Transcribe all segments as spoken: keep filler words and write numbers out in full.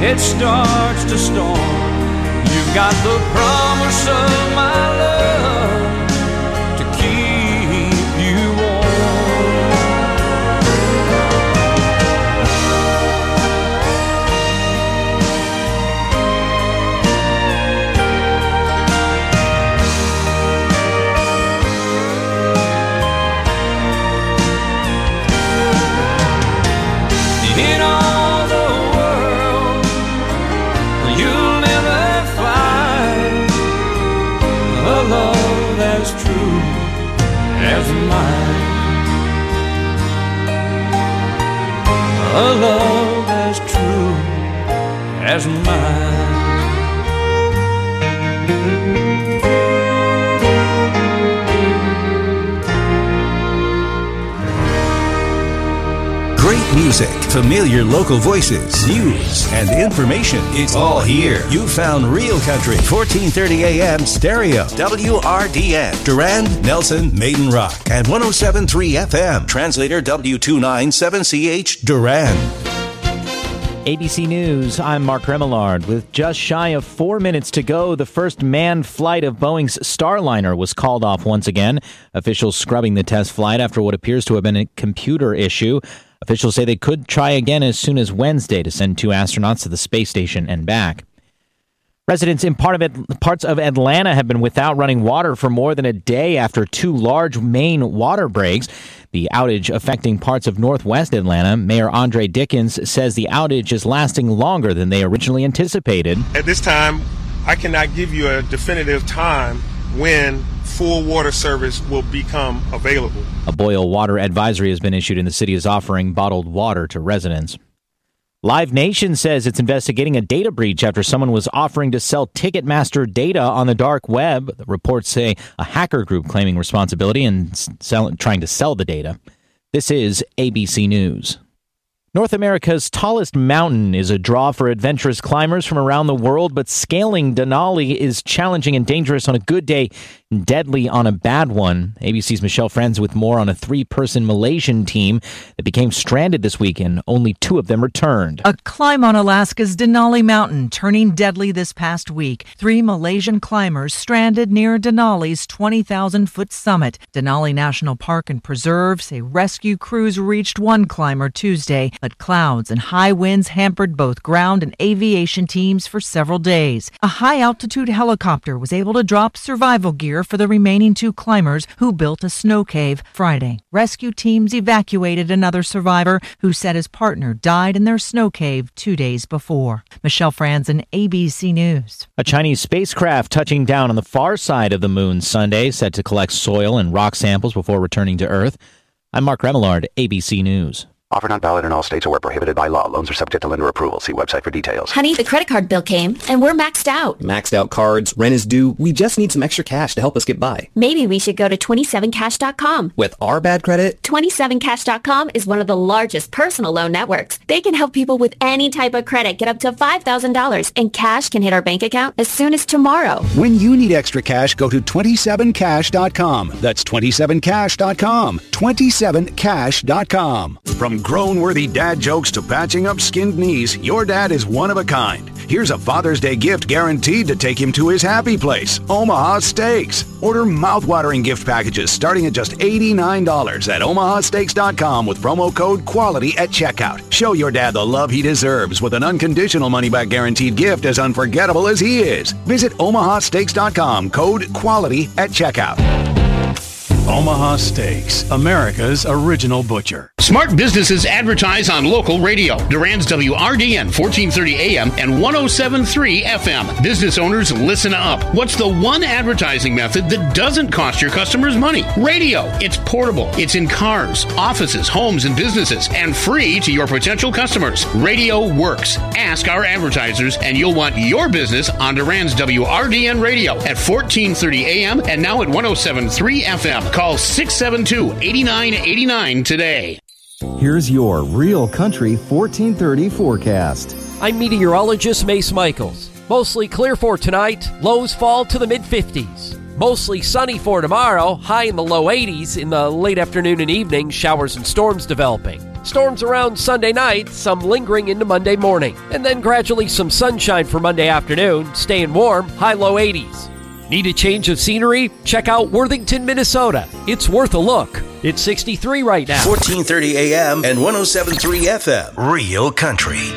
it starts to storm. You've got the promise of my love to keep you warm. In all the world, you'll never find a love as true as mine. A love as true as mine. Great music, familiar local voices, news, and information. It's all here. You found Real Country, fourteen thirty A M stereo, W R D N, Durand, Nelson, Maiden Rock, and one oh seven point three F M. Translator W two ninety-seven C H, Durand. A B C News, I'm Mark Remillard. With just shy of four minutes to go, the first manned flight of Boeing's Starliner was called off once again. Officials scrubbing the test flight after what appears to have been a computer issue. Officials say they could try again as soon as Wednesday to send two astronauts to the space station and back. Residents in part of it, parts of Atlanta have been without running water for more than a day after two large main water breaks. The outage affecting parts of northwest Atlanta. Mayor Andre Dickens says the outage is lasting longer than they originally anticipated. At this time, I cannot give you a definitive time when full water service will become available. A boil water advisory has been issued and the city is offering bottled water to residents. Live Nation says it's investigating a data breach after someone was offering to sell Ticketmaster data on the dark web. The reports say a hacker group claiming responsibility and sell, trying to sell the data. This is A B C News. North America's tallest mountain is a draw for adventurous climbers from around the world, but scaling Denali is challenging and dangerous on a good day and deadly on a bad one. A B C's Michelle Friends with more on a three-person Malaysian team that became stranded this weekend. Only two of them returned. A climb on Alaska's Denali Mountain turning deadly this past week. Three Malaysian climbers stranded near Denali's twenty thousand foot summit. Denali National Park and Preserve say rescue crews reached one climber Tuesday, but clouds and high winds hampered both ground and aviation teams for several days. A high-altitude helicopter was able to drop survival gear for the remaining two climbers who built a snow cave Friday. Rescue teams evacuated another survivor who said his partner died in their snow cave two days before. Michelle Franzen, A B C News. A Chinese spacecraft touching down on the far side of the moon Sunday, set to collect soil and rock samples before returning to Earth. I'm Mark Remillard, A B C News. Offer not valid in all states or where prohibited by law. Loans are subject to lender approval. See website for details. Honey, the credit card bill came, and we're maxed out. Maxed out cards, rent is due. We just need some extra cash to help us get by. Maybe we should go to twenty-seven cash dot com. With our bad credit? twenty-seven cash dot com is one of the largest personal loan networks. They can help people with any type of credit get up to five thousand dollars, and cash can hit our bank account as soon as tomorrow. When you need extra cash, go to twenty-seven cash dot com. That's twenty-seven cash dot com. twenty-seven cash dot com. From grown-worthy dad jokes to patching up skinned knees, your dad is one of a kind. Here's a Father's Day gift guaranteed to take him to his happy place, Omaha Steaks. Order mouth-watering gift packages starting at just eighty-nine dollars at omaha steaks dot com with promo code QUALITY at checkout. Show your dad the love he deserves with an unconditional money-back guaranteed gift as unforgettable as he is. Visit omaha steaks dot com, code QUALITY at checkout. Omaha Steaks, America's original butcher. Smart businesses advertise on local radio. Durand's W R D N, fourteen thirty A M and one oh seven point three F M. Business owners, listen up. What's the one advertising method that doesn't cost your customers money? Radio. It's portable. It's in cars, offices, homes, and businesses, and free to your potential customers. Radio works. Ask our advertisers, and you'll want your business on Durand's W R D N Radio at fourteen thirty A M and now at one oh seven point three F M. Call six seven two, eight nine eight nine today. Here's your Real Country fourteen thirty forecast. I'm meteorologist Mace Michaels. Mostly clear for tonight. Lows fall to the mid fifties. Mostly sunny for tomorrow. High in the low eighties. In the late afternoon and evening, showers and storms developing. Storms around Sunday night, some lingering into Monday morning. And then gradually some sunshine for Monday afternoon, staying warm, high-low eighties. Need a change of scenery? Check out Worthington, Minnesota. It's worth a look. It's sixty-three right now. fourteen thirty A M and one oh seven point three F M. Real country.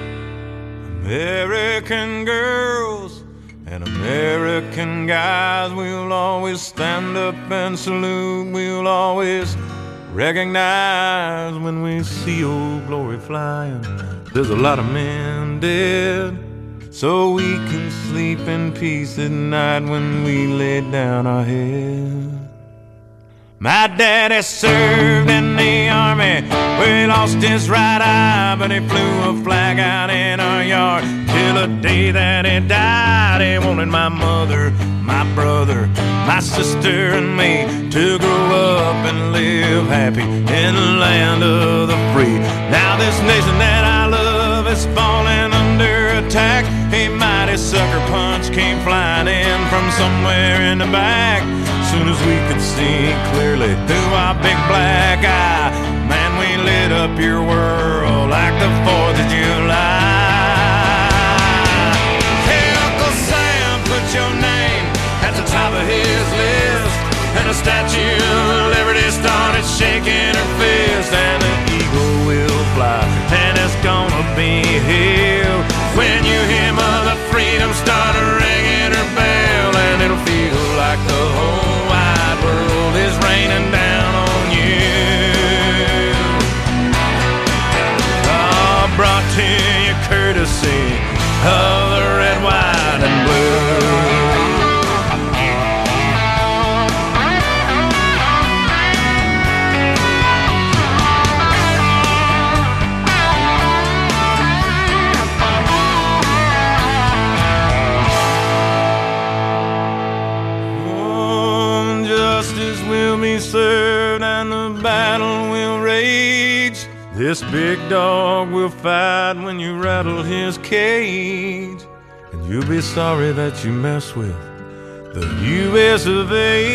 American girls and American guys, we'll always stand up and salute. We'll always recognize when we see old glory flying. There's a lot of men dead, so we can sleep in peace at night when we lay down our head. My daddy served in the army, where he lost his right eye, but he flew a flag out in our yard till the day that he died. He wanted my mother, my brother, my sister and me to grow up and live happy in the land of the free. Now this nation that I love is falling under attack. A mighty sucker punch came flying in from somewhere in the back. Soon as we could see clearly through our big black eye, man, we lit up your world like the fourth of July. Hey, Uncle Sam, put your name at the top of his list, and the Statue of Liberty started shaking her fist, and the eagle will fly, and it's gonna be here when you hear Mother Freedom start ringing her bell, and it'll feel like the whole wide world is raining down on you. Oh, brought to you courtesy of the red, white, and blue. Served and the battle will rage. This big dog will fight when you rattle his cage, and you'll be sorry that you mess with the U S of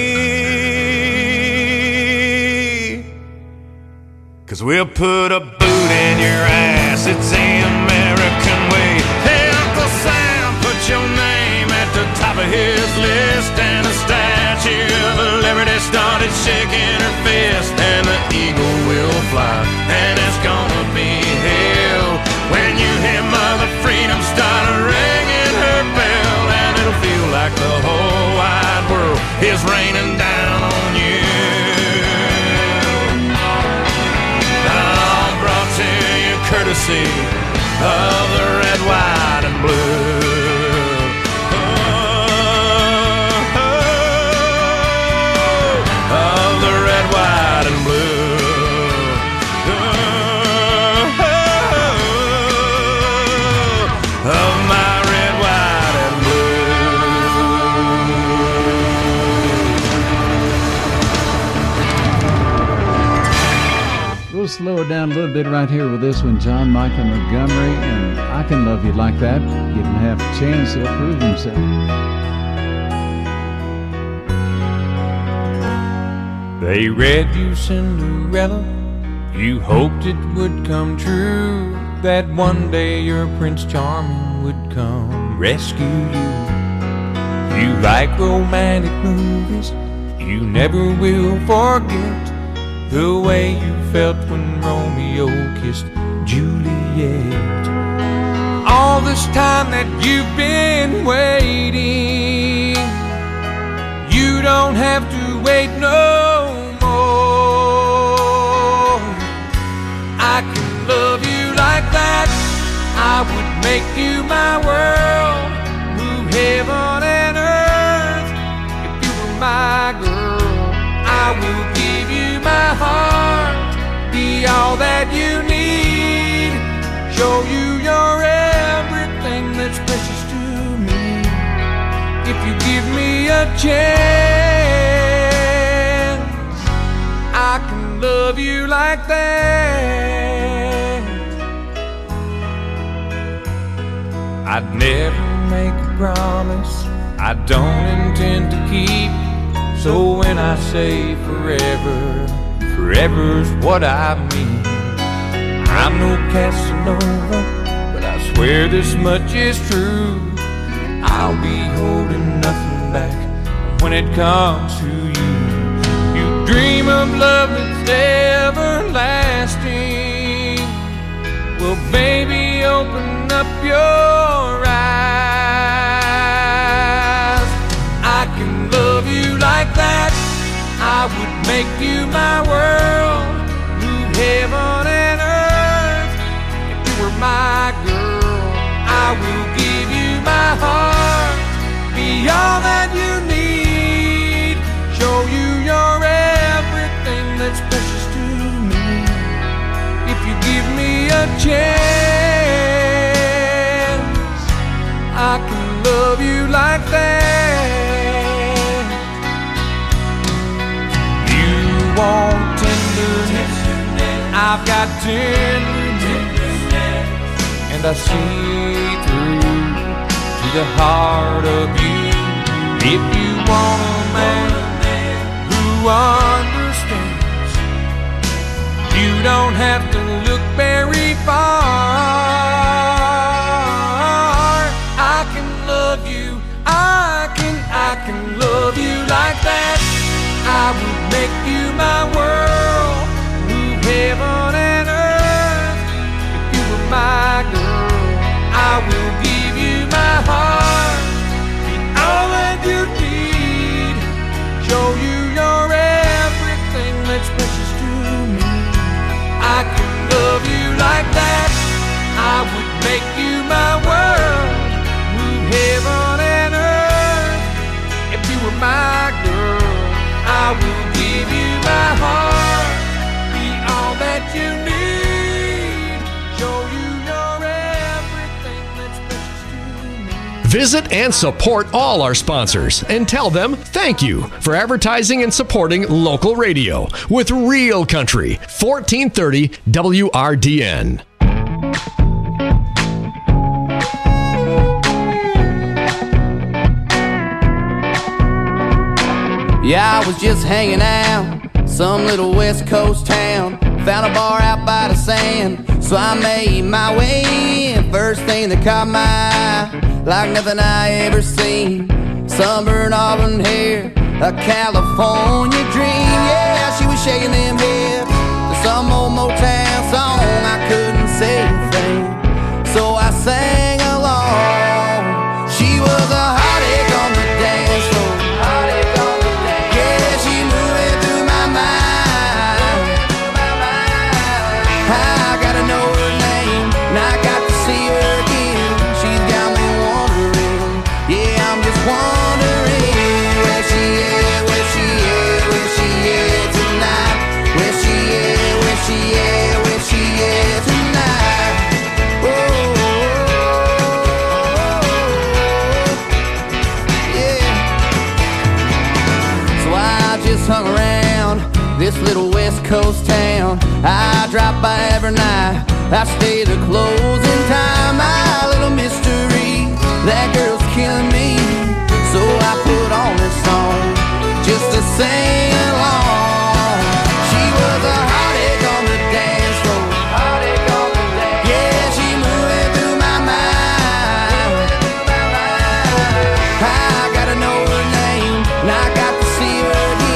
A. Cause we'll put a boot in your ass, it's the American way. Hey, Uncle Sam, put your name at the top of his list, and the Statue of Liberty started shaking her fist, and the eagle will fly, and it's gonna be hell when you hear Mother Freedom start ringing her bell, and it'll feel like the whole wide world is raining down on you. All brought to you courtesy of the red, white, and blue. We'll slow it down a little bit right here with this one, John Michael Montgomery, and I Can Love You Like That. Give him half a chance, he'll prove himself. They read you Cinderella, you hoped it would come true, that one day your Prince Charming would come rescue you. You like romantic movies, you never will forget the way you felt when Romeo kissed Juliet. All this time that you've been waiting, you don't have to wait no more. I can love you like that, I would make you my world, move heaven and earth. If you were my girl, I will give you my heart, be all that you need, show you you're everything that's precious to me. If you give me a chance, I can love you like that. I'd never make a promise I don't intend to keep, so when I say forever, forever's what I mean. Casanova, but I swear this much is true. I'll be holding nothing back when it comes to you. You dream of love that's everlasting. Well, baby, open up your eyes. I can love you like that. I would make you my world, move heaven and earth. If you were my girl, I will give you my heart, be all that you need, show you you're everything that's precious to me. If you give me a chance, I can love you like that. You want tenderness, I've got tenderness, and I see through to the heart of you. If you want a man who understands, you don't have to look very far. I can love you, I can, I can love you like that. I would make you my world, move heaven and earth. If you were my girl, I will give you my heart, be all that you need, show you you're everything that's precious to me. I can love you like that. I would make you my world, move heaven and earth. If you were my girl, I will give you my heart, be all that you need, show you you're everything that's precious to me. Visit and support all our sponsors and tell them thank you for advertising and supporting local radio with Real Country, fourteen thirty W R D N. Yeah, I was just hanging out, some little West Coast town. Found a bar out by the sand, so I made my way in. First thing that caught my eye, like nothing I ever seen. Sunburned auburn hair, a California dream. Yeah, she was shaking them hips to some old Motown song. I couldn't say a thing, so I sang along. She was a heartache on the dance floor. Hung around this little West Coast town. I drop by every night, I stay the closing time. My little mystery, that girl's killing me, so I put on this song just to sing along. She was a heartache on the dance floor. Heartache on the dance. Yeah, she moving through my mind. I gotta know her name, and I got to see her again.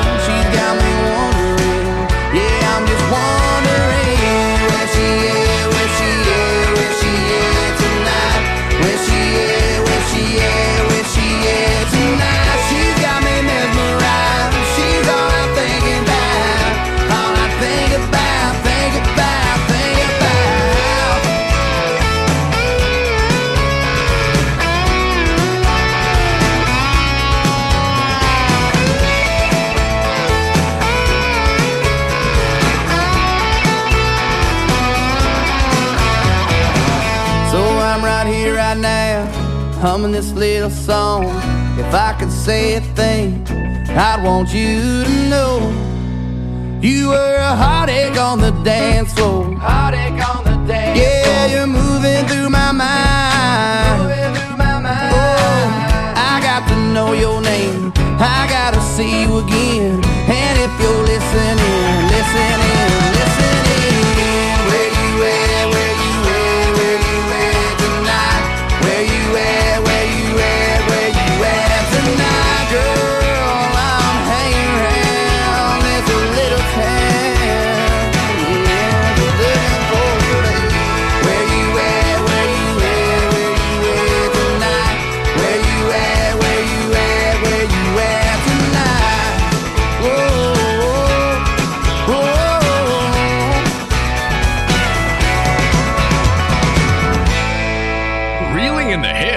Humming this little song. If I could say a thing, I'd want you to know you were a heartache on the dance floor. Heartache on the dance floor. Yeah, you're moving through my mind. Moving through my mind. Oh, I got to know your name, I gotta see you again. And if you're listening, listening, listening, where you at, where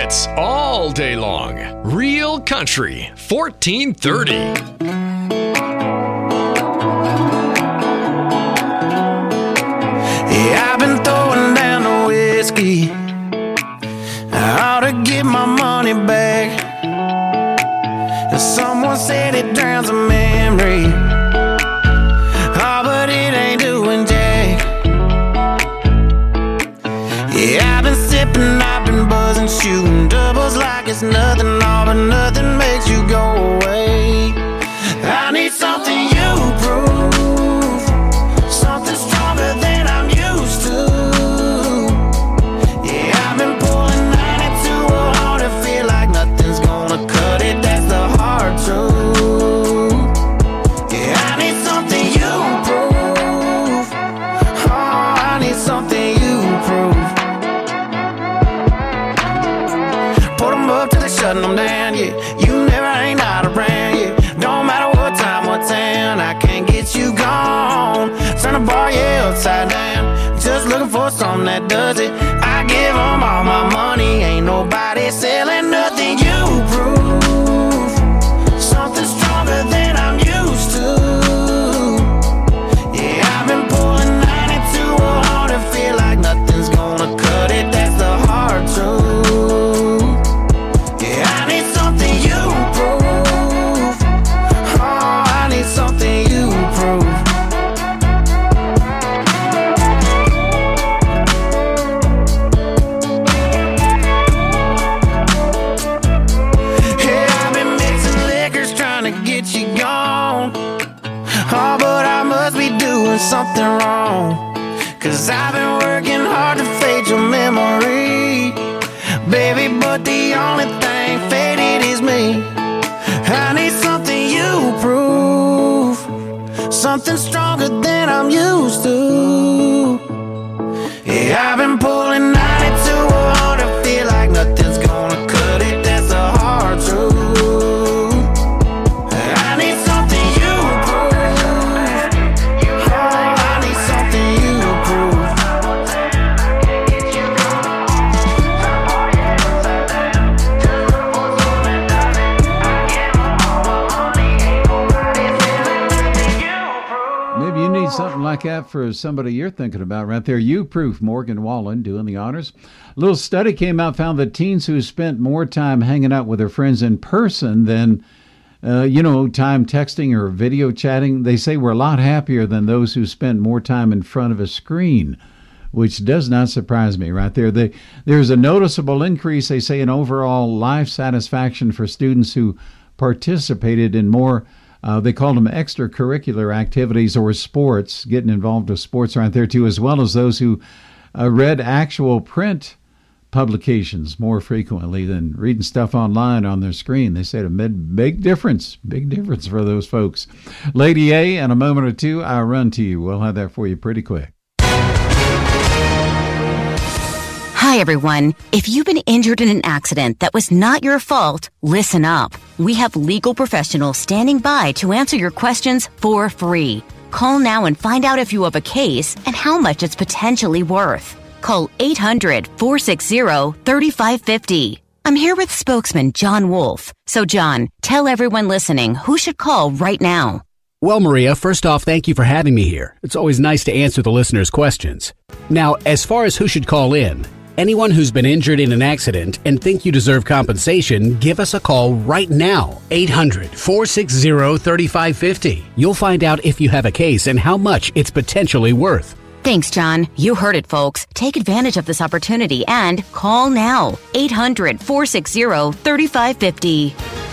hits all day long. Real Country, fourteen thirty. Yeah, I've been throwing down the whiskey. I ought to get my money back. Someone said it drowns a memory. Oh, but it ain't doing jack. Yeah, I've been sipping, I've been buzzing, shooting doubles like it's nothing. All but nothing makes you go away. I need something you prove, something stronger than I'm used to. Yeah, I've been pulling ninety-two hard to feel like nothing's gonna cut it. That's the hard truth. Yeah, I need something you prove. Oh, I need something you prove. Put them up till they shutting them down, yeah. You never ain't not around, yeah. Don't matter what time, what town, I can't get you gone. Turn the bar, yeah, upside down. Just looking for something that does it. I give them all my money. Ain't nobody selling nothing. You prove something stronger than I'm used to. Yeah, I've been pulling ninety-two hard to feel like nothing's gonna cut it. That's the hard truth. Yeah, I need something you prove. Oh, I need something you prove. Yeah, I've been mixing liquors trying to get you gone. Oh, but I must be doing something wrong. Cause I've been working hard to fade your memory, baby, but the only thing faded is me. I need something you prove, something stronger than I'm used to. Yeah, I've been pulling ninety-two hard to feel like nothing's gonna cut it. That's the hard truth. I need something you prove. Oh, I need something you prove. Maybe you need something like that for somebody you're thinking about right there. You proof Morgan Wallen doing the honors. A little study came out, found that teens who spent more time hanging out with their friends in person than, uh, you know, time texting or video chatting, they say were a lot happier than those who spent more time in front of a screen, which does not surprise me right there. They, there's a noticeable increase, they say, in overall life satisfaction for students who participated in more Uh, they called them extracurricular activities or sports, getting involved with sports right there too, as well as those who uh, read actual print publications more frequently than reading stuff online on their screen. They said a mid, big difference, big difference for those folks. Lady A, in a moment or two, I'll run to you. We'll have that for you pretty quick. Hi, everyone. If you've been injured in an accident that was not your fault, listen up. We have legal professionals standing by to answer your questions for free. Call now and find out if you have a case and how much it's potentially worth. Call eight hundred, four six zero, three five five zero. I'm here with spokesman John Wolf. So, John, tell everyone listening who should call right now. Well, Maria, first off, thank you for having me here. It's always nice to answer the listeners' questions. Now, as far as who should call in, anyone who's been injured in an accident and think you deserve compensation, give us a call right now. eight hundred, four six zero, three five five zero. You'll find out if you have a case and how much it's potentially worth. Thanks, John. You heard it, folks. Take advantage of this opportunity and call now. eight hundred, four six zero, three five five zero.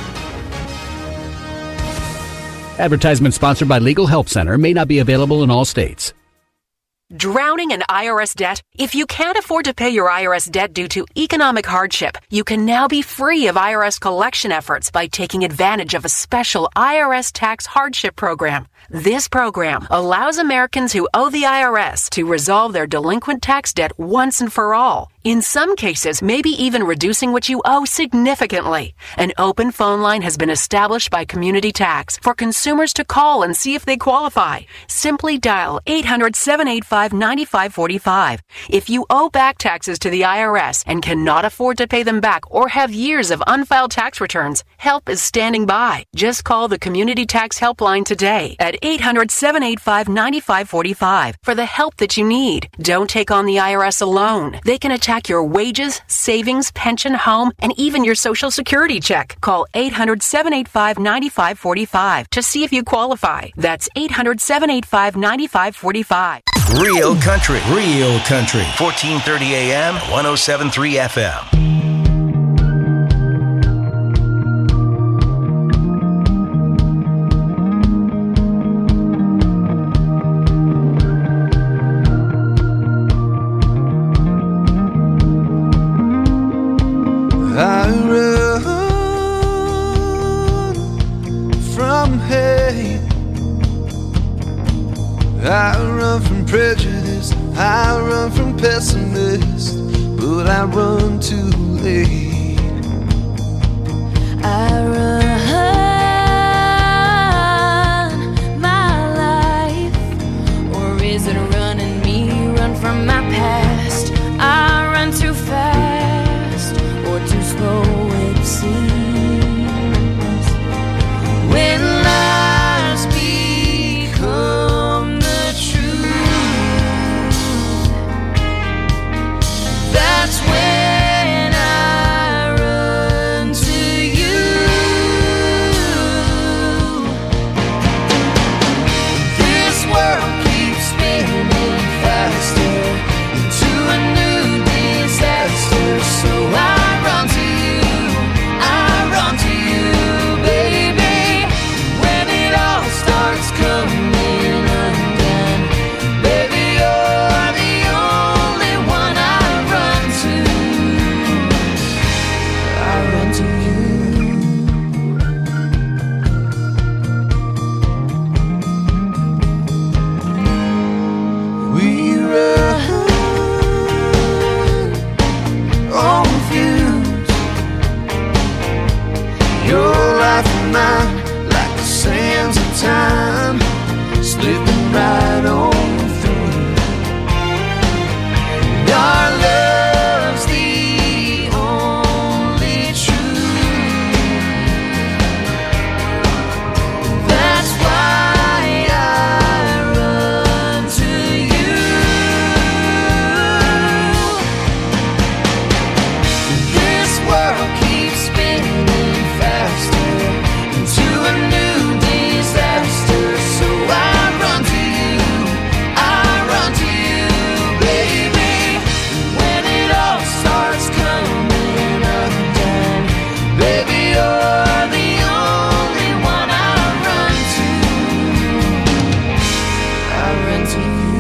Advertisement sponsored by Legal Help Center. May not be available in all states. Drowning in I R S debt? If you can't afford to pay your I R S debt due to economic hardship, you can now be free of I R S collection efforts by taking advantage of a special I R S tax hardship program. This program allows Americans who owe the I R S to resolve their delinquent tax debt once and for all. In some cases, maybe even reducing what you owe significantly. An open phone line has been established by Community Tax for consumers to call and see if they qualify. Simply dial eight hundred, seven eight five, nine five four five. If you owe back taxes to the I R S and cannot afford to pay them back or have years of unfiled tax returns, help is standing by. Just call the Community Tax Helpline today at eight hundred, seven eight five, nine five four five for the help that you need. Don't take on the I R S alone. They can attack your wages, savings, pension, home, and even your Social Security check. Call eight hundred, seven eight five, nine five four five to see if you qualify. That's eight hundred, seven eight five, nine five four five. Real Country. Real Country. fourteen thirty A M, one oh seven point three F M. I run from hate. I run from prejudice. I run from pessimists, but I run too late. I run my life, or is it running me? Run from my past. I run too fast, or too slow it seems. When lies become the truth, that's when I run to you. This world keeps spinning faster into a new disaster, so I run to you, I run to you, baby. When it all starts coming undone, baby, you're the only one I run to. I run to you. We run on views. Your life and mine, like the sands of time, slipping right on through. Our love's the only truth. That's why I run to you. This world keeps spinning faster into a new disaster, so I run to you, I run to you, baby. When it all starts coming undone, baby, you're the only one I run to. I run to you.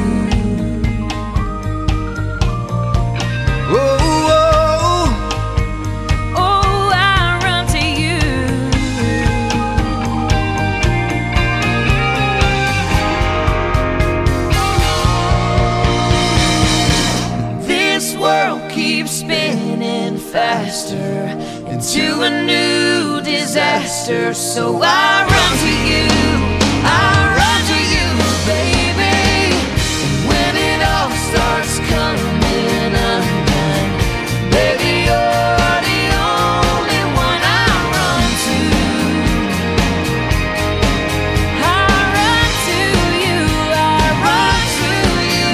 Oh, oh, Oh, I run to you. this world keeps spinning faster into a new disaster, so I run to you, I run to you, baby. When it all starts coming undone, baby, you're the only one I run to. I run to you. I run to you.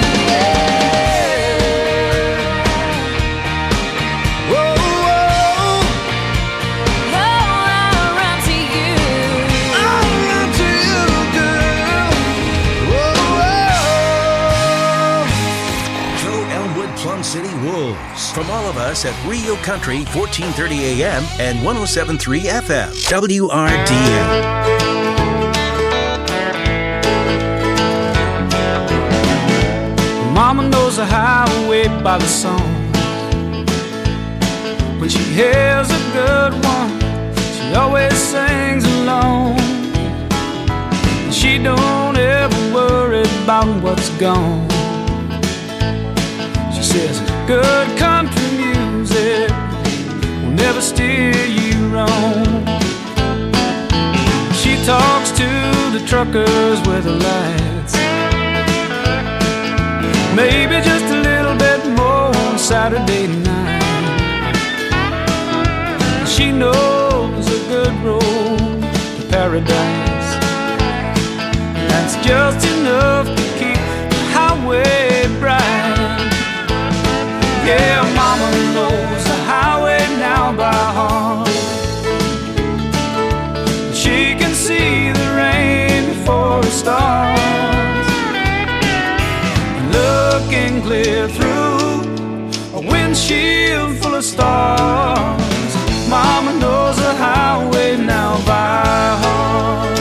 Whoa, whoa, Oh, I run to you. I run to you, girl. Whoa, whoa. Go Elmwood Plum City Wolves. From all of us at Rio Country, fourteen thirty A M and one oh seven point three F M. W R D M. Mama knows the highway by the song. When she hears a good one, she always sings along. She don't about what's gone. She says good country music will never steer you wrong. She talks to the truckers with the lights, maybe just a little bit more on Saturday night. She knows a good road to paradise, that's just enough to keep the highway bright. Yeah, mama knows the highway now by heart. She can see the rain before it starts, looking clear through a windshield full of stars. Mama knows the highway now by heart.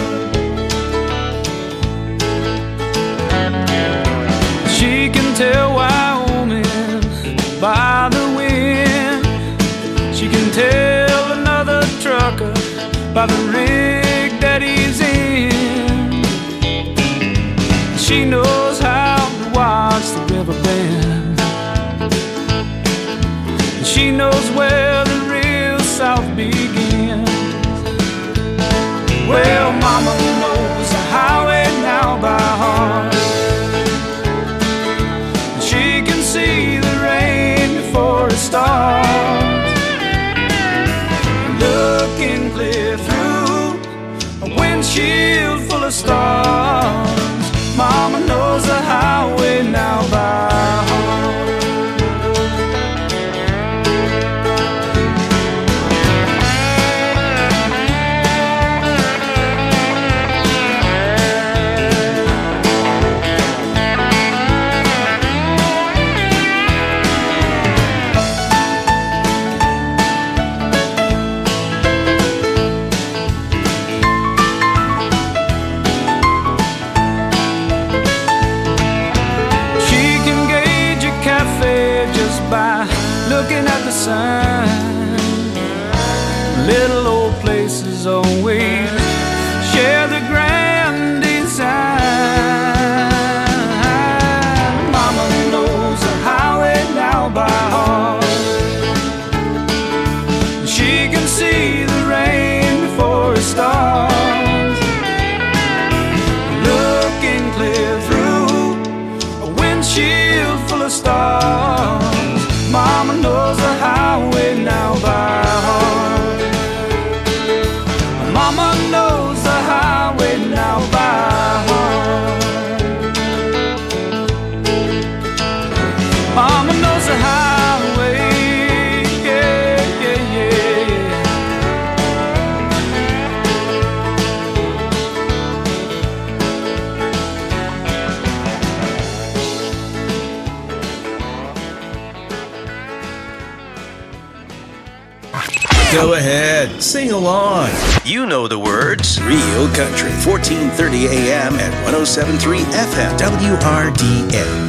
She can tell Wyoming by the wind. She can tell another trucker by the rig that he's in. She knows how to watch the river bend. She knows where the real South begins. Well, mama knows the highway now by heart. She can see the rain before it starts, looking clear through a windshield full of stars. Mama knows the highway now by heart. Looking at the sign, little old places always share the grand design. Mama knows the highway now by heart. She can see the rain before it starts, looking clear through a windshield full of stars. Mama knows the highway now by heart. Mama knows the highway now by heart. Mama knows the highway, yeah, yeah, yeah. Go ahead, sing along. You know the words. Real Country, fourteen thirty A M and one oh seven point three F M, W R D N.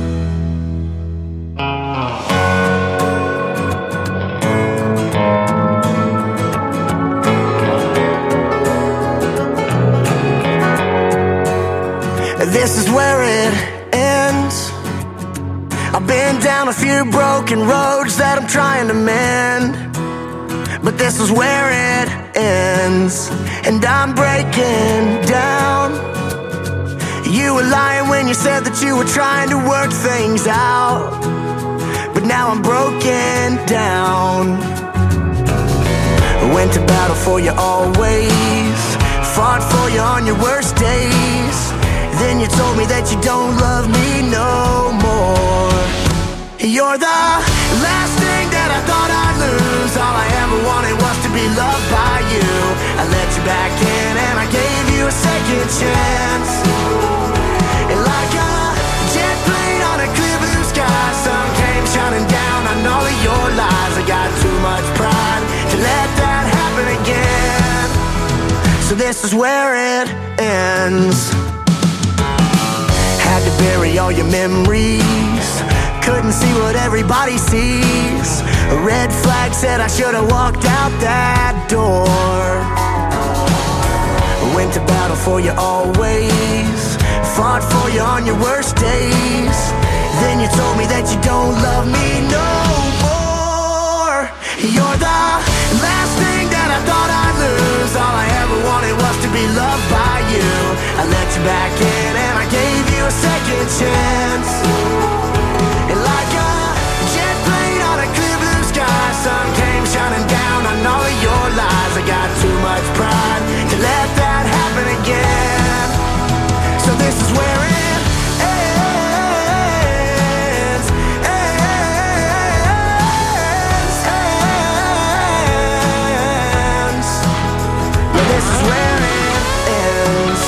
This is where it ends. I've been down a few broken roads that I'm trying to mend, but this is where it ends, and I'm breaking down. You were lying when you said that you were trying to work things out, but now I'm broken down. Went to battle for you always, fought for you on your worst days. Then you told me that you don't love me no more. You're the last thing that I thought I'd lose. All I ever wanted was to be loved by you. I let you back in and I gave you a second chance. And like a jet plane on a clear blue sky, sun came shining down on all of your lies. I got too much pride to let that happen again. So this is where it ends. Had to bury all your memories, couldn't see what everybody sees. A red flag said I should have walked out that door. Went to battle for you always, fought for you on your worst days. Then you told me that you don't love me no more. You're the last thing that I thought I'd lose. All I ever wanted was to be loved by you. I let you back in and I gave you a second chance. And like a jet plane on a clear blue sky, sun came shining down on all of your lies. I got too much pride to let that happen again. So this is where it ends, ends, ends. Yeah, this is where it ends.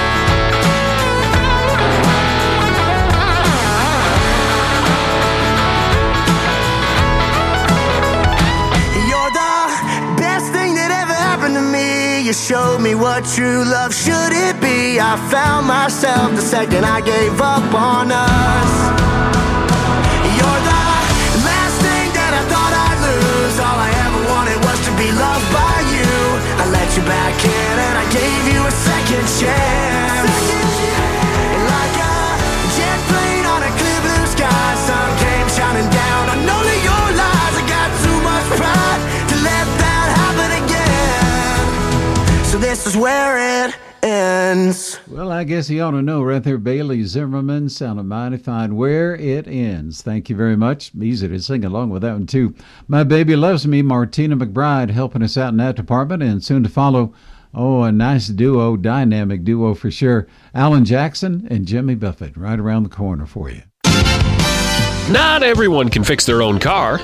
You're the best thing that ever happened to me. You showed me what true love should it be. I found myself the second I gave up on us. You're the last thing that I thought I'd lose. All I ever wanted was to be loved by you. I let you back in and I gave you a second chance. And like a jet plane on a clear blue sky, sun came shining down on all of your lies. I got too much pride to let that happen again. So this is where it ends. Well, I guess you ought to know right there, Bailey Zimmerman sounded mighty fine. Where it ends. Thank you very much. Easy to sing along with that one, too. My Baby Loves Me, Martina McBride helping us out in that department, and soon to follow, oh, a nice duo, dynamic duo for sure, Alan Jackson and Jimmy Buffett right around the corner for you. Not everyone can fix their own car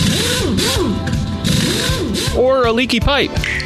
or a leaky pipe.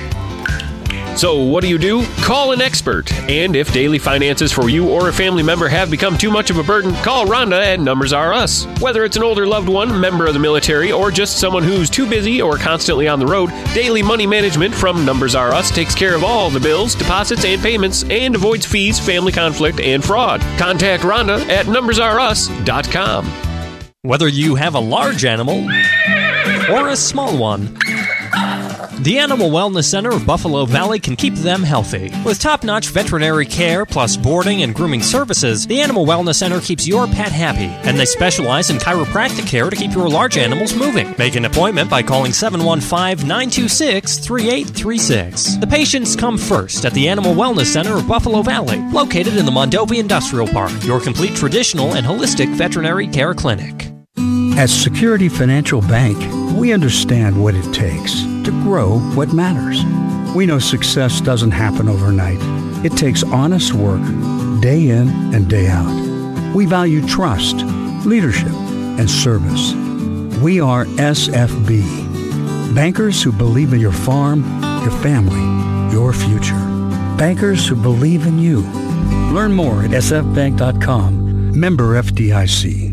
So what do you do? Call an expert. And if daily finances for you or a family member have become too much of a burden, call Rhonda at Numbers R Us. Whether it's an older loved one, member of the military, or just someone who's too busy or constantly on the road, Daily Money Management from Numbers R Us takes care of all the bills, deposits, and payments, and avoids fees, family conflict, and fraud. Contact Rhonda at numbers r us dot com. Whether you have a large animal or a small one, the Animal Wellness Center of Buffalo Valley can keep them healthy. With top-notch veterinary care plus boarding and grooming services, the Animal Wellness Center keeps your pet happy, and they specialize in chiropractic care to keep your large animals moving. Make an appointment by calling seven one five, nine two six, three eight three six. The patients come first at the Animal Wellness Center of Buffalo Valley, located in the Mondovi Industrial Park, your complete traditional and holistic veterinary care clinic. At Security Financial Bank, we understand what it takes to grow what matters. We know success doesn't happen overnight. It takes honest work, day in and day out. We value trust, leadership, and service. We are S F B, bankers who believe in your farm, your family, your future. Bankers who believe in you. Learn more at s f bank dot com. Member F D I C.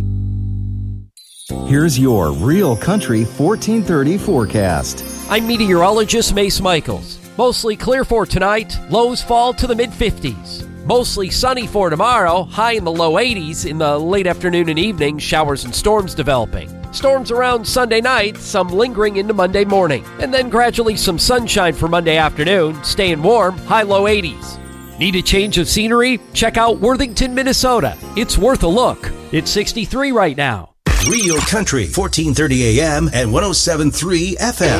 Here's your Real Country fourteen thirty forecast. I'm meteorologist Mace Michaels. Mostly clear for tonight. Lows fall to the mid fifties. Mostly sunny for tomorrow. High in the low eighties. In the late afternoon and evening, showers and storms developing. Storms around Sunday night, some lingering into Monday morning. And then gradually some sunshine for Monday afternoon. Staying warm. High low eighties. Need a change of scenery? Check out Worthington, Minnesota. It's worth a look. It's sixty-three right now. Real Country, fourteen thirty A M and one oh seven point three F M.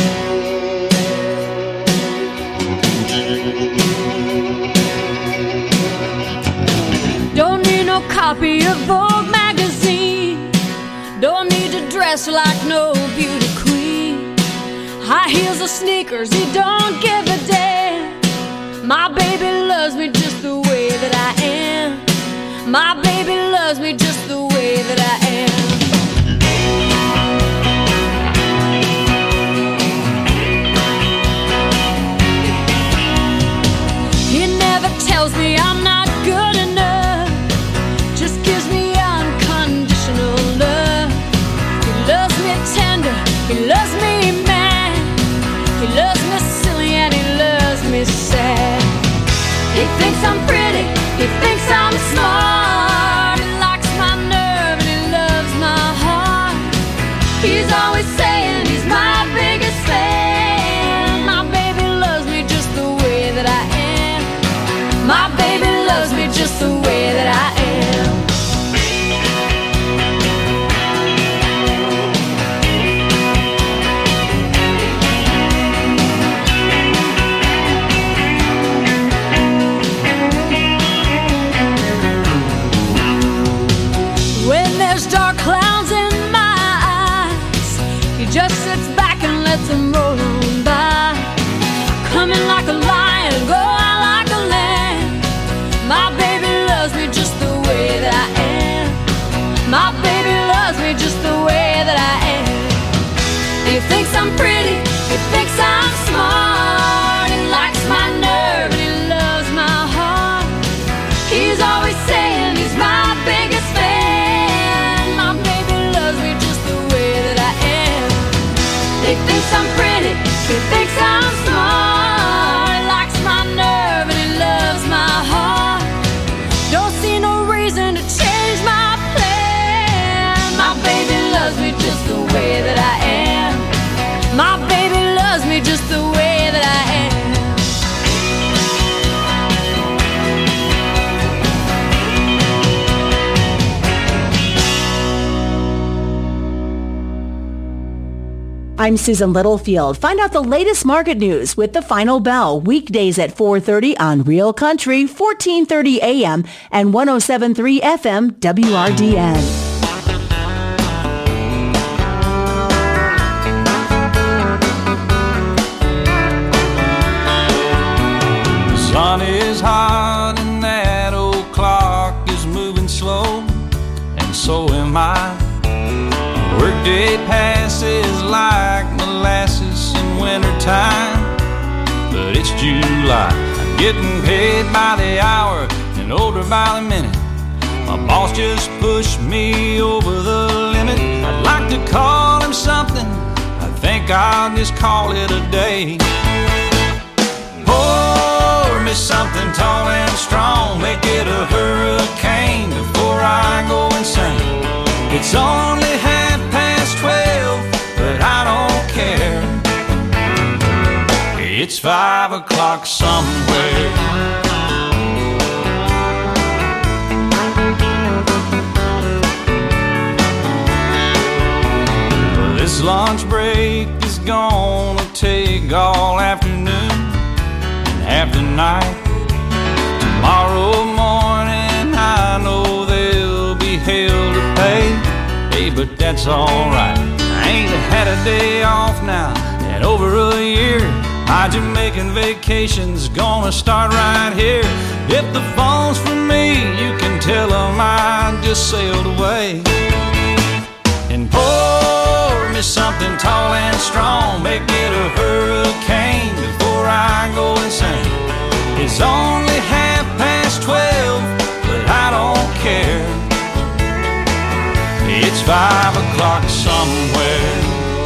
Don't need no copy of Vogue magazine. Don't need to dress like no beauty queen. High heels or sneakers, he don't give a damn. My baby loves me just the way that I am. My baby loves me just the way that I am. He never tells me I'm not good enough, just gives me unconditional love. He loves me tender, he loves me mad, he loves me silly and he loves me sad. He thinks I'm pretty, he thinks I'm smart, he likes my nerve and he loves my heart. He's always saying he's my biggest fan. My baby loves me just the way that I am. My baby loves me just the way that I lets them roll on by. Come in like a lion, go out like a lamb. My baby loves me just the way that I am. My baby loves me just the way that I am. He thinks I'm pretty, he thinks I'm smart. He likes my nerve and he loves my heart. He's always saying he's my biggest fan. My baby loves me just the way that I am. He thinks I'm pretty, he thinks I'm smart. He likes my nerve and he loves my heart. Don't see no reason to change my plan. My baby loves me just the way that I am. My baby loves me just the way that I am. I'm Susan Littlefield. Find out the latest market news with The Final Bell, weekdays at four thirty on Real Country, fourteen thirty A M and one oh seven point three F M W R D N. Sun is hot and that old clock is moving slow, and so am I. Workday passes like molasses in wintertime, but it's July. I'm getting paid by the hour and older by the minute. My boss just pushed me over the limit. I'd like to call him something, I think I'll just call it a day. Pour me something tall and strong, make it a hurricane before I go insane. It's only half past twelve, but I don't care. It's five o'clock somewhere. Well, this lunch break is gonna take all afternoon and half the night. Tomorrow morning I know there'll be hell to pay. Hey, but that's alright. I ain't had a day off now in over a year. My Jamaican vacation's gonna start right here. If the phone's for me, you can tell them I just sailed away. And pour me something tall and strong, make it a hurricane before I go insane. It's only half past twelve, but I don't care. It's five o'clock somewhere.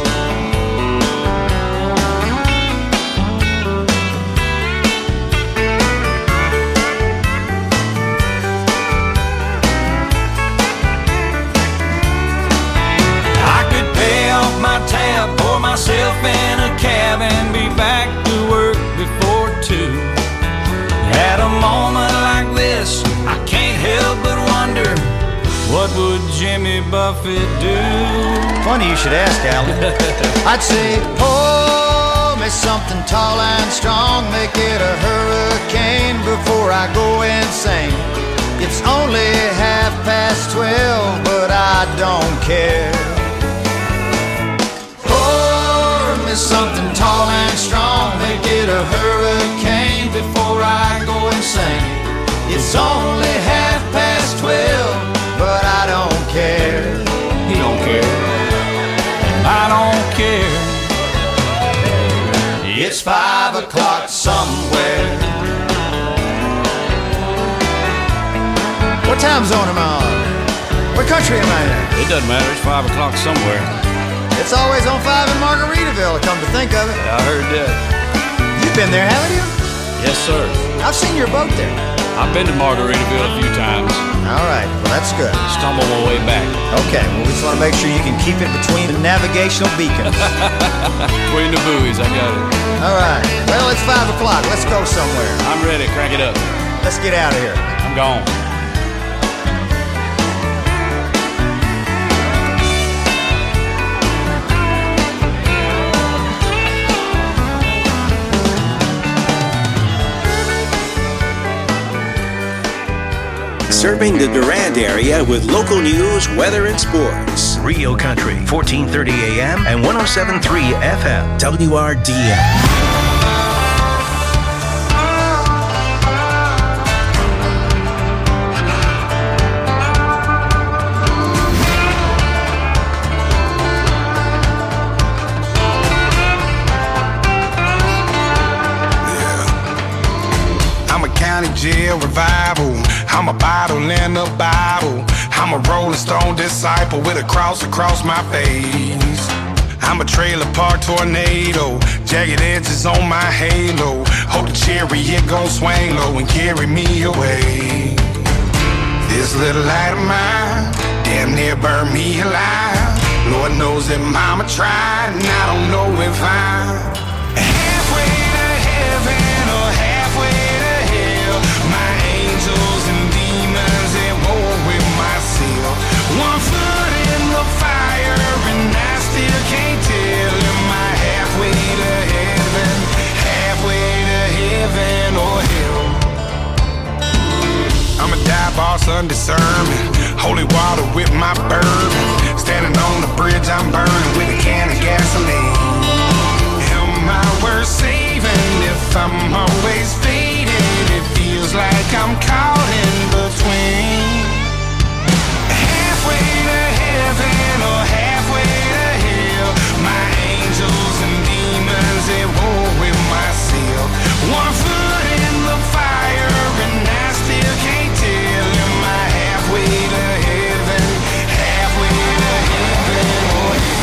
I could pay off my tab, pour myself in a cab, and be back to work before two. At a moment like this, I can't help but wonder, what would Jimmy Buffett do? Funny you should ask, Alan. I'd say, pour me something tall and strong, make it a hurricane before I go insane. It's only half past twelve, but I don't care. Pour me something tall and strong, make it a hurricane before I go insane. It's only half past twelve, but I don't care. He don't care. I don't care. It's five o'clock somewhere. What time zone am I on? What country am I in? It doesn't matter. It's five o'clock somewhere. It's always on five in Margaritaville, come to think of it. Yeah, I heard that. You've been there, haven't you? Yes, sir. I've seen your boat there. I've been to Margaritaville a few times. All right, well, that's good. Stumble my way back. Okay, well, we just want to make sure you can keep it between the navigational beacons. Between the buoys, I got it. All right, well, it's five o'clock. Let's go somewhere. I'm ready. Crank it up. Let's get out of here. I'm gone. Serving the Durand area with local news, weather, and sports. Real Country, fourteen thirty A M and one oh seven point three F M, W R D M. Jail revival. I'm a bottle in the Bible. I'm a Rolling Stone disciple with a cross across my face. I'm a trailer park tornado. Jagged edges on my halo. Hope the chariot gon' swing low and carry me away. This little light of mine damn near burned me alive. Lord knows that mama tried, and I don't know if I'm halfway to heaven or halfway to hell. My angels and demons at war with myself. One foot in the fire and I still can't tell. Am I halfway to heaven, halfway to heaven or hell? I'm a dive boss under sermon. Holy water with my bourbon. Standing on the bridge I'm burning with a can of gasoline. Am I worth saving if I'm always faded? It feels like I'm caught in between. Halfway to heaven or halfway to hell. My angels and demons at war with myself. One foot in the fire and I still can't tell. Am I halfway to heaven, halfway to heaven or hell?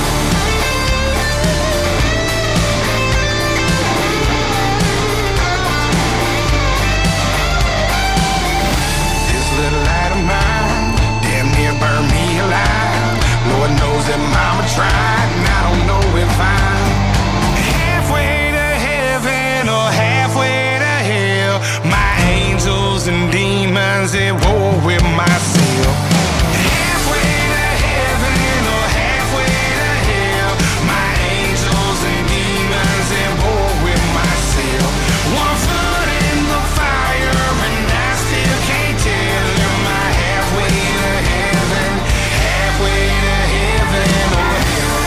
This little light of mine damn near burned me alive. Lord knows that mama tried, and I don't know if I'm halfway to heaven or halfway to hell. My angels and demons at war with myself. Halfway to heaven or halfway to hell. My angels and demons at war with myself. One foot in the fire and I still can't tell. Am I halfway to heaven, halfway to heaven or hell?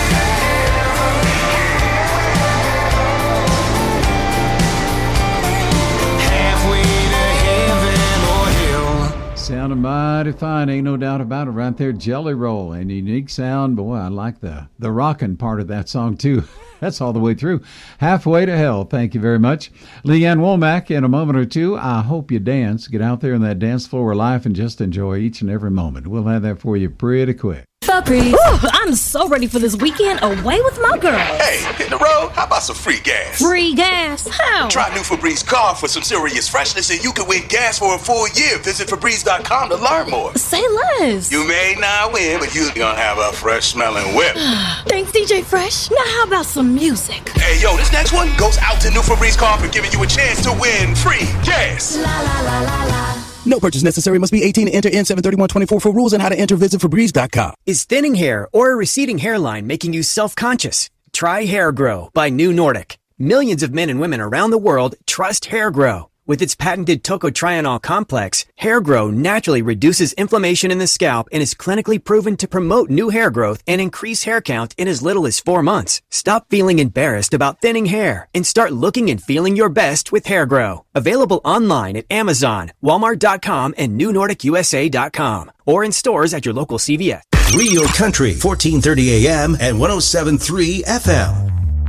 Halfway to heaven or hell. Sounded mighty fine, ain't no doubt about it. Right there, Jelly Roll, and unique sound. Boy, I like the the rockin' part of that song too. That's all the way through. Halfway to hell. Thank you very much, Leanne Womack. In a moment or two, I hope you dance. Get out there on that dance floor of life and just enjoy each and every moment. We'll have that for you pretty quick. Febreze. Ooh, I'm so ready for this weekend away with my girl. Hey, hit the road? How about some free gas? Free gas? How? Try new Febreze car for some serious freshness and you can win gas for a full year. Visit Febreze dot com to learn more. Say less. You may not win, but you're gonna have a fresh smelling whip. Thanks, D J Fresh. Now how about some music? Hey, yo, this next one goes out to new Febreze car for giving you a chance to win free gas. La la la la la. No purchase necessary. Must be eighteen to enter. N seven thirty-one twenty-four for rules and how to enter. Visit Febreze dot com. Is thinning hair or a receding hairline making you self-conscious? Try Hair Grow by New Nordic. Millions of men and women around the world trust Hair Grow. With its patented tocotrienol complex, Hair Grow naturally reduces inflammation in the scalp and is clinically proven to promote new hair growth and increase hair count in as little as four months. Stop feeling embarrassed about thinning hair and start looking and feeling your best with Hair Grow. Available online at Amazon, Walmart dot com, and New Nordic U S A dot com, or in stores at your local C V S. Real Country, fourteen thirty A M and one oh seven point three F M.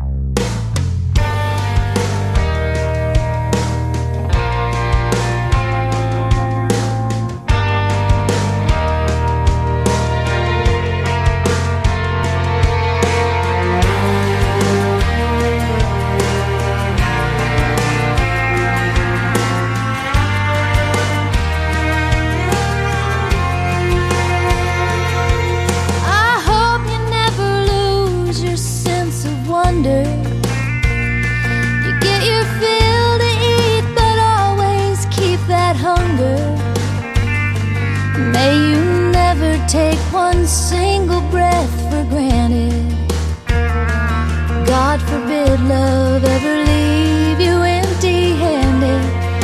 I hope you never lose your sense of wonder. You get your fill to eat, but always keep that hunger. May you never take one single breath for granted. God forbid love ever leave you empty-handed.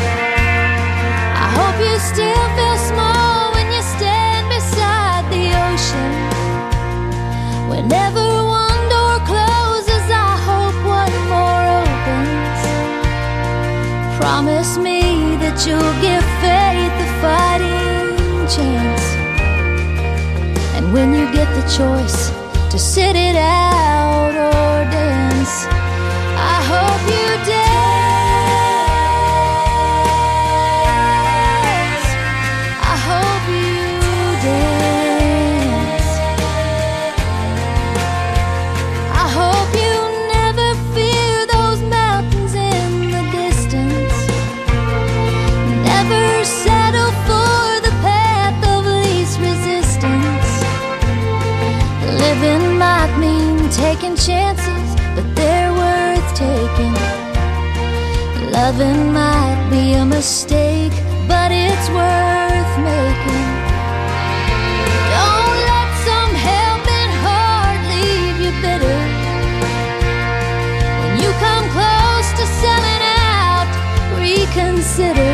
I hope you still feel small when you stand beside the ocean. Whenever one door closes, I hope one more opens. Promise me that you'll give faith a fighting chance. And when you get the choice to sit it out or dance, I hope you dance. I hope you dance. I hope you never fear those mountains in the distance. Never settle for the path of least resistance. Living might mean taking chances, but they're worth taking. Loving might be a mistake, but it's worth making. Don't let some helping heart leave you bitter. When you come close to selling out, reconsider.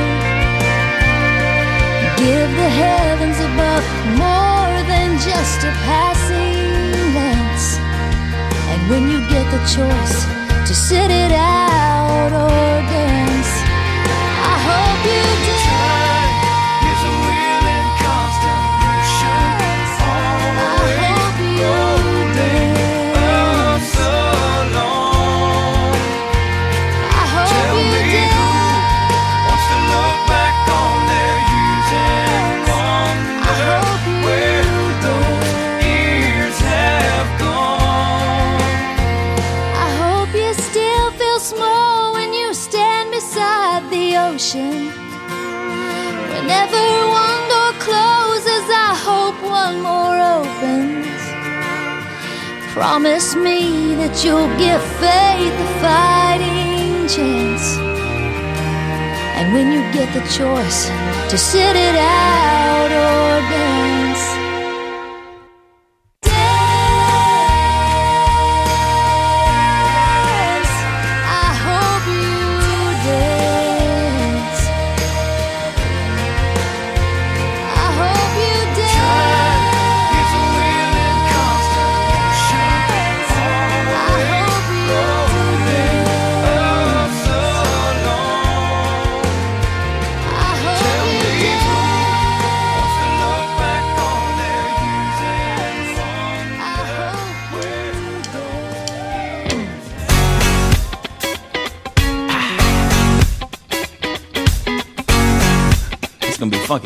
Give the heavens above more than just a passing glance. And when you get the choice to sit it out or dance, I hope you dance. Time is a wheel in constant motion. Always rolling up so long. I hope Tell you me dance. Who wants to look back on their years and wonder where those years have gone. I hope you still feel small when you stand beside the ocean. Whenever one door closes, I hope one more opens. Promise me that you'll give faith a fighting chance. And when you get the choice to sit it out or dance, dance. I hope you dance. I hope you dance. Time is a wheel in constant motion. Always rolling up so long. I hope Tell you me dance. Who wants to look back on their years and wonder where It's gonna be funky.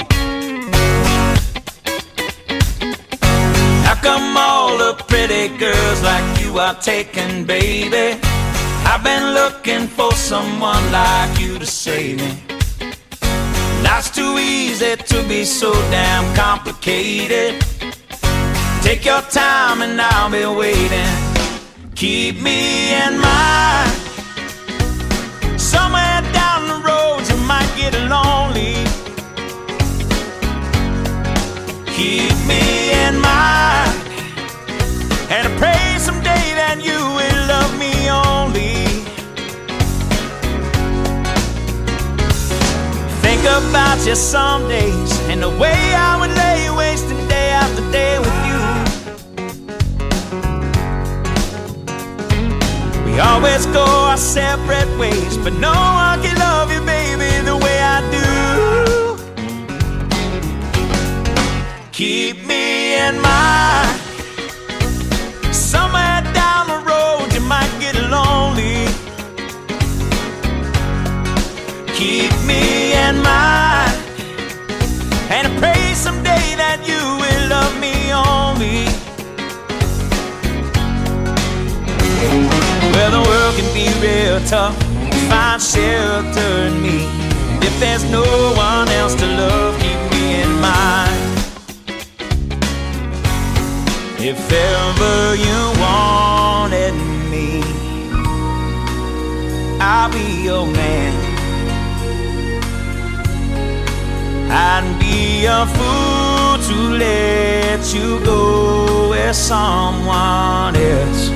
How come all the pretty girls like you are taken, baby? I've been looking for someone like you to save me. Life's too easy to be so damn complicated. Take your time and I'll be waiting. Keep me in mind. Somewhere down the road you might get lonely. Keep me in mind. And I pray someday that you will love me only. Think about you some days and the way I would lay wasting day after day with you. We always go our separate ways, but no one can love you, baby, the way I do. Keep me in mind. Somewhere down the road you might get lonely. Keep me in mind. And I pray someday that you will love me only. Well, the world can be real tough. Find shelter in me. If there's no one else to love, keep me in mind. If ever you wanted me, I'll be your man. I'd be a fool to let you go with someone else.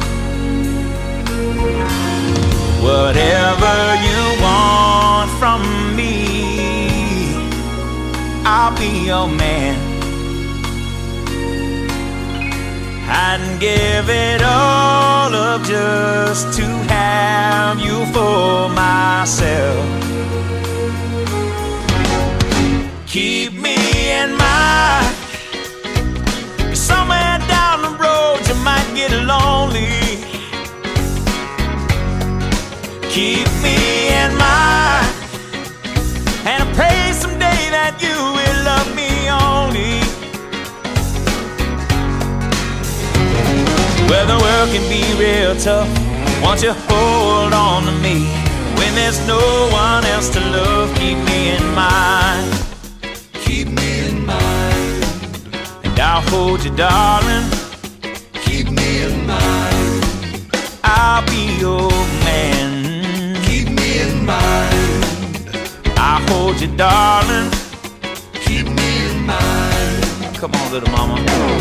Whatever you want from me, I'll be your man. I'd give it all up just to have you for myself. Keep me in mind, 'cause somewhere down the road you might get lonely. Keep me in mind, and I pray someday that you will love me only. Well, the world can be real tough, won't you hold on to me? When there's no one else to love, keep me in mind. Keep me in mind, and I'll hold you, darling. Keep me in mind, I'll be your man. Keep me in mind, I'll hold you, darling. Keep me in mind. Come on, little mama.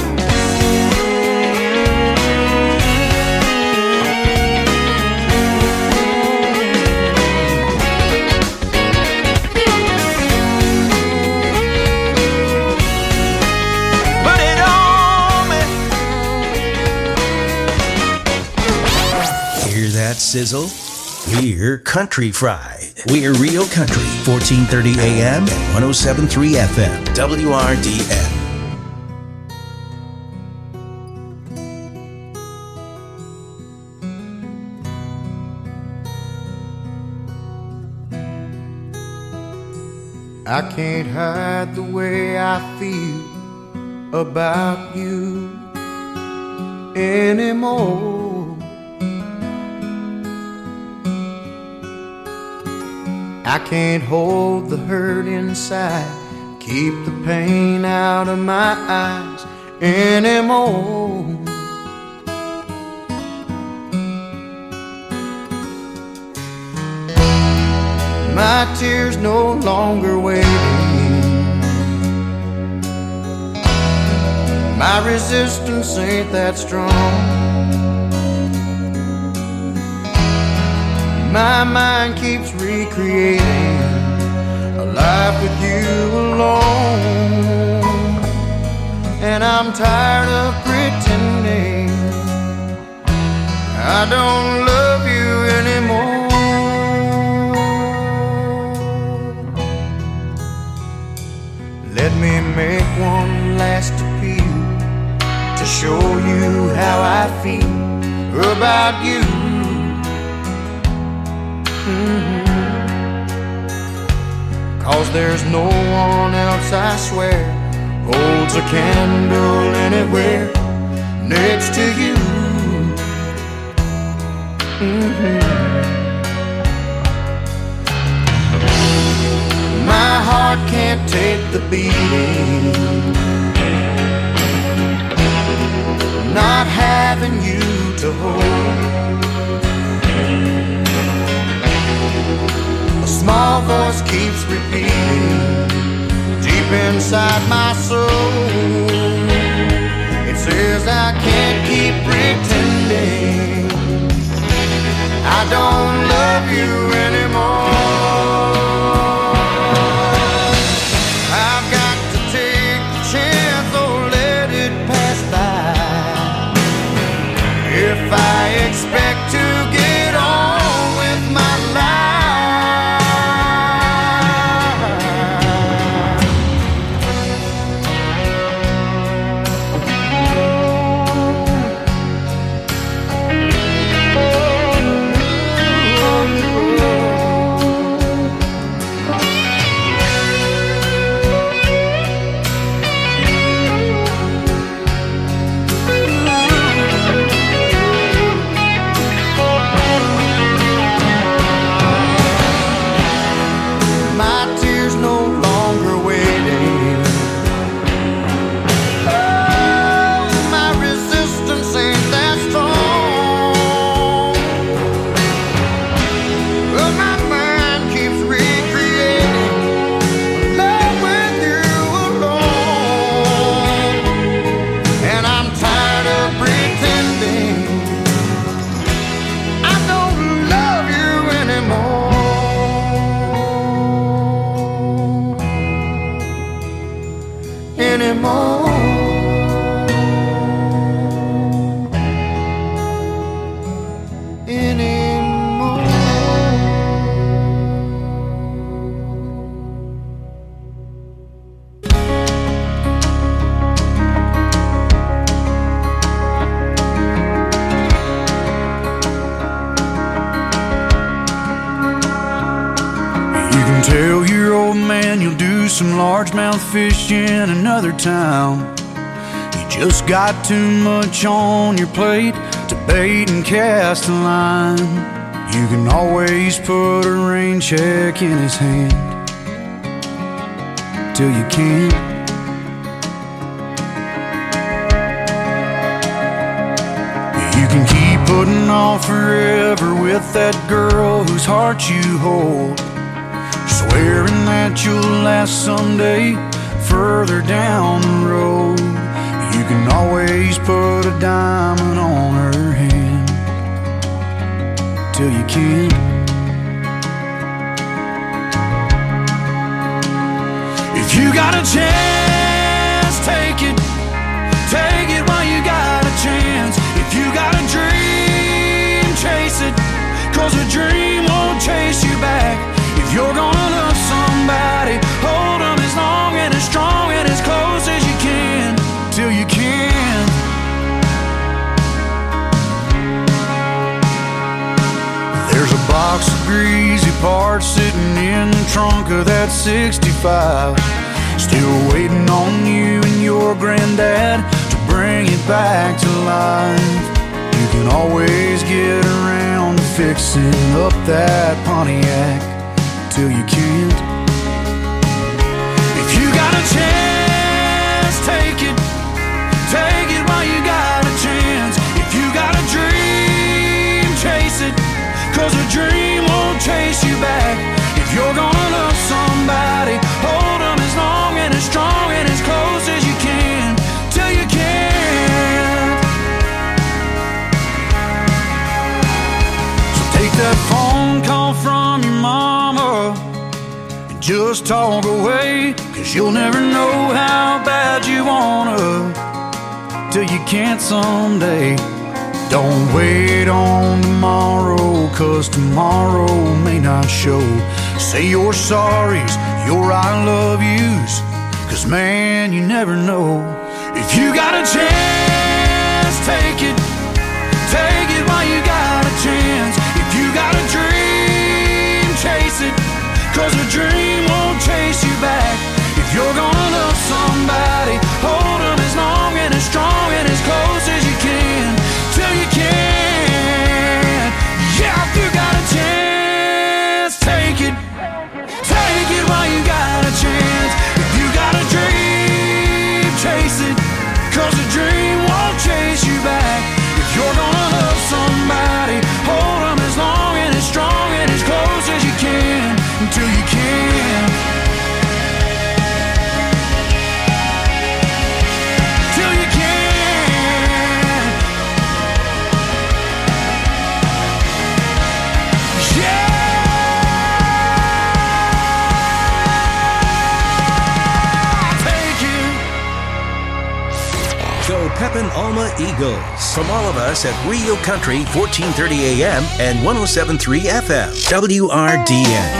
That sizzle? We're Country Fried. We're Real Country, fourteen thirty A M and one oh seven point three F M, W R D M. I can't hide the way I feel about you anymore. I can't hold the hurt inside, keep the pain out of my eyes anymore. My tears no longer waiting, my resistance ain't that strong. My mind keeps recreating a life with you alone, and I'm tired of pretending I don't love you anymore. Let me make one last appeal to show you how I feel about you. Mm-hmm. 'Cause there's no one else, I swear, holds a candle anywhere next to you. Mm-hmm. My heart can't take the beating, not having you to hold. A small voice keeps repeating deep inside my soul. It says I can't keep pretending I don't love you anymore. I've got to take the chance, or let it pass by. If I expect to get on with my Tell your old man you'll do some largemouth fish in another town. You just got too much on your plate to bait and cast a line. You can always put a rain check in his hand till you can't. You can keep putting off forever with that girl whose heart you hold, swearing that you'll last someday further down the road. You can always put a diamond on her hand till you can't. If you got a chance, take it. Take it while you got a chance. If you got a dream, chase it, 'cause a dream won't chase you back. If you're gonna love somebody, hold them as long and as strong and as close as you can till you can. There's a box of greasy parts sitting in the trunk of that sixty-five, still waiting on you and your granddad to bring it back to life. You can always get around to fixing up that Pontiac till you can't. If you got a chance, take it. Take it while you got a chance. If you got a dream, chase it, 'cause a dream won't chase you back. If you're gonna love somebody, hold them as long and as strong and as close as you can till you can. So take that phone call from your mama and just talk away, 'cause you'll never know how bad you wanna till you can't someday. Don't wait on tomorrow, 'cause tomorrow may not show. Say your sorries, your I love yous, 'cause man, you never know. If you got a chance, take it. Take it while you got a chance. If you got a dream, chase it, 'cause a dream won't chase you back. If you're gonna love somebody, hold them as long and as strong and as close as you can till you can. Yeah, if you got a chance, take it. Take it while you got a chance. If you got a dream, chase it, 'cause a dream won't chase you back. If you're gonna love somebody, hold them as long and as strong and as close as you can until you can. Till you can. Yeah. Take it. Go Pepin Alma Eagles. From all of us at Rio Country, fourteen thirty A M and one oh seven point three F M, W R D N.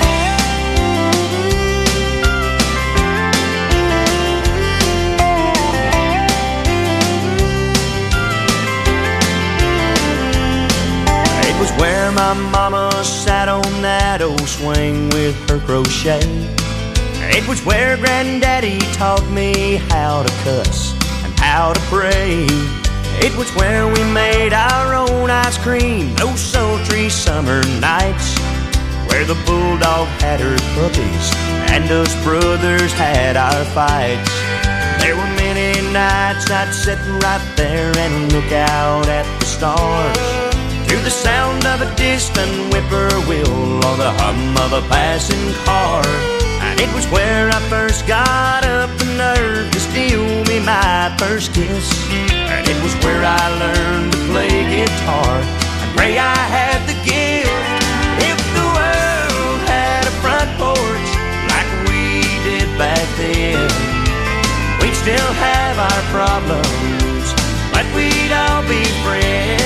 Was where my mama sat on that old swing with her crochet. It was where Granddaddy taught me how to cuss and how to pray. It was where we made our own ice cream those sultry summer nights, where the bulldog had her puppies and us brothers had our fights. There were many nights I'd sit right there and look out at the stars, to the sound of a distant whippoorwill or the hum of a passing car. And it was where I first got up the nerve to steal me my first kiss. And it was where I learned to play guitar and pray I had the gift. If the world had a front porch like we did back then, we'd still have our problems, but we'd all be friends.